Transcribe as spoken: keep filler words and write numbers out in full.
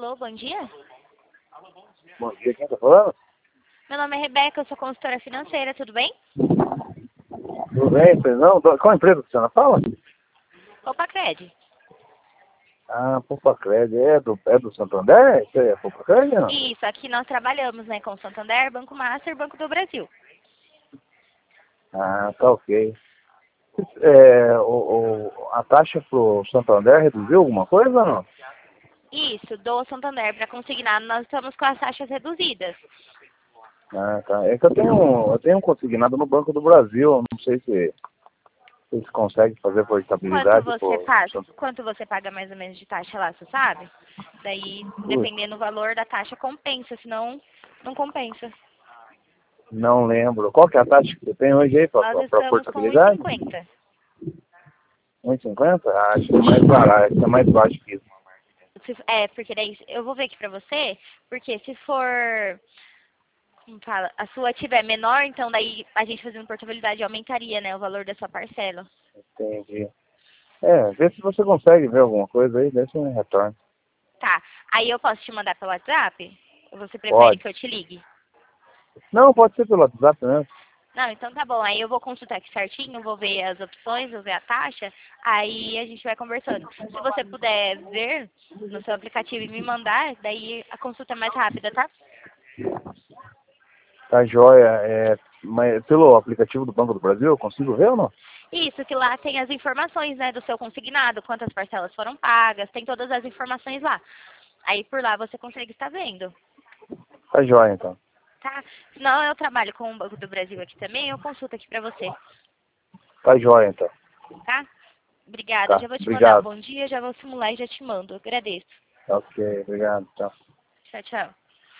Alô, bom dia. Bom dia, quem tá falando? Meu nome é Rebeca, eu sou consultora financeira, tudo bem? Tudo bem, pois não? Do- Qual empresa que a senhora fala? Opa, Cred. Ah, Poupa-Cred, é do, é do Santander? Isso aí é Poupa-Cred, não? Isso, aqui nós trabalhamos, né, com Santander, Banco Master e Banco do Brasil. Ah, tá ok. É, o, o, a taxa pro Santander reduziu alguma coisa ou não? Isso, do Santander para consignado, nós estamos com as taxas reduzidas. Ah, tá. É que eu tenho, eu tenho um consignado no Banco do Brasil, eu não sei se se eles conseguem fazer por Quanto estabilidade você por... faz? Quanto você paga mais ou menos de taxa lá, você sabe? Daí, Ui, dependendo do valor da taxa, compensa, senão não compensa. não lembro. Qual que é a taxa que você tem hoje aí Nós para estamos com portabilidade? um e cinquenta. um e cinquenta? Ah, acho que é mais barato, acho que é mais baixo que isso. Se- É, porque daí eu vou ver aqui pra você, porque se for, como fala, a sua tiver menor, então daí a gente fazendo portabilidade aumentaria, né, o valor da sua parcela. Entendi. É, vê se você consegue ver alguma coisa aí, deixa um retorno. Tá, aí eu posso te mandar pelo WhatsApp? Ou você prefere Pode. que eu te ligue? Não, pode ser pelo WhatsApp mesmo. Não, então tá bom, aí eu vou consultar aqui certinho, vou ver as opções, vou ver a taxa, aí a gente vai conversando. Se você puder ver no seu aplicativo e me mandar, daí a consulta é mais rápida, tá? Tá joia. É, mas pelo aplicativo do Banco do Brasil, eu consigo ver ou não? Isso, que lá tem as informações, né, do seu consignado, quantas parcelas foram pagas, tem todas as informações lá. Aí por lá você consegue estar vendo, Tá joia, então. tá? Senão eu trabalho com o Banco do Brasil aqui também, eu consulto aqui pra você, Tá joia, então. tá? Obrigada, Tá, já vou te mandar o obrigado. bom dia, já vou simular e já te mando. Agradeço. Ok, obrigado, tchau. Tchau, tchau.